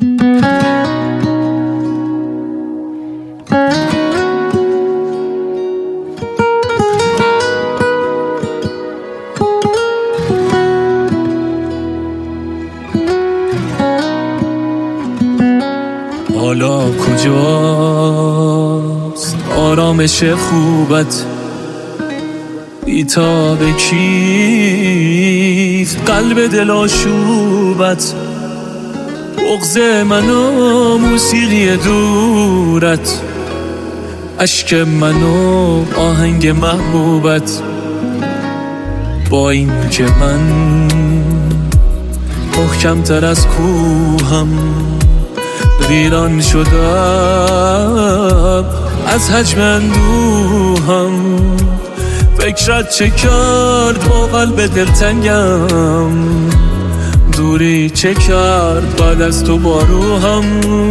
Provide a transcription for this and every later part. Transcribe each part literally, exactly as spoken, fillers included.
حالا کجاست آرامش خوبت؟ بی‌تاب کیست قلب دلاشوبت؟ بغض من و موسیقی دورت، اشک من و آهنگ محبوبت. با این که من محکم‌تر از کوهم، ویران شدم از حجم اندوهم. فکرت چه کرد با قلب دلتنگم؟ دوری چه کرد بعد از تو با روحم؟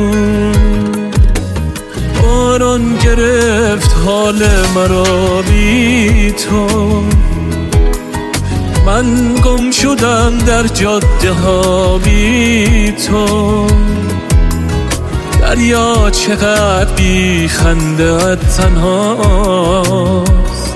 باران گرفت حال مرا بی تو، من گم شدم در جاده ها بی تو. دریا چقدر بی خنده تنهاست،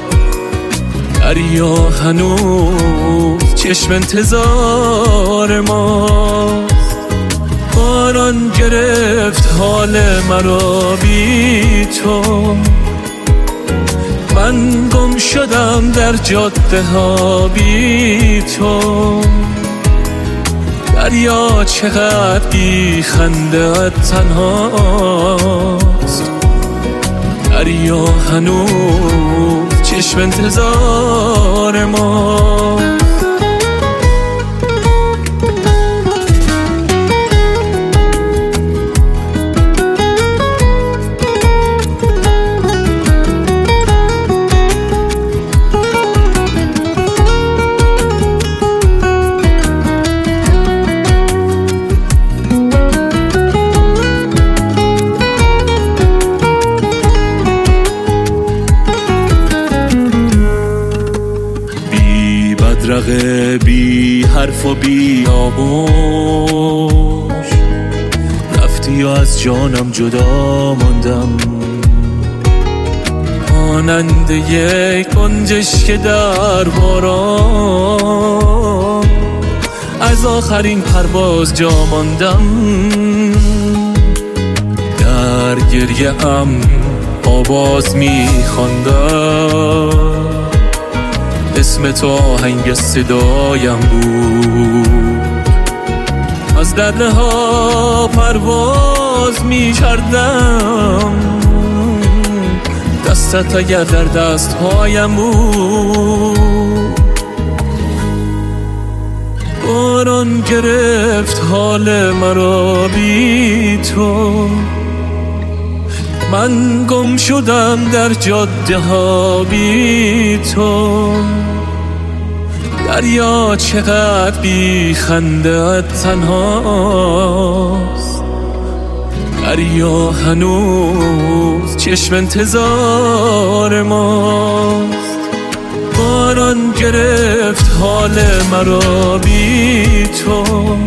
دریا هنوز چشم انتظار ماست. باران گرفت حال مرا بی تو، من گم شدم در جاده ها بی تو. دریا چقدر بی خنده تنهاست، دریا هنوز چشم انتظار ما. بدرقه بی حرف و بی آغوش، رفتی و از جانم جدا ماندم. مانند یک گنجشک در باران، از آخرین پرواز جا ماندم. در گریه ام آواز می خواندم، اسم تو آهنگ صدایم بود. از دره ها پرواز می کردم، دستت اگر در دست هایم بود. باران گرفت حال مرا بی تو، من گم شدم در جاده ها بی تو. دریا چقدر بی خنده تنهاست، دریا هنوز چشم انتظار ماست. باران گرفت حال مرا بی تو،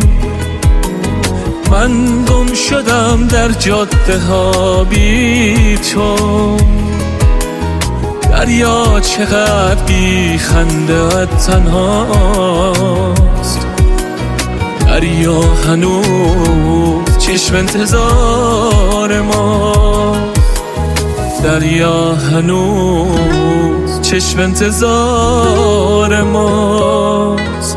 من گم شدم در جاده ها بی تو. دریا چقدر بی خنده تنهاست، دریا هنوز چشم انتظار ماست. دریا هنوز چشم انتظار ماست.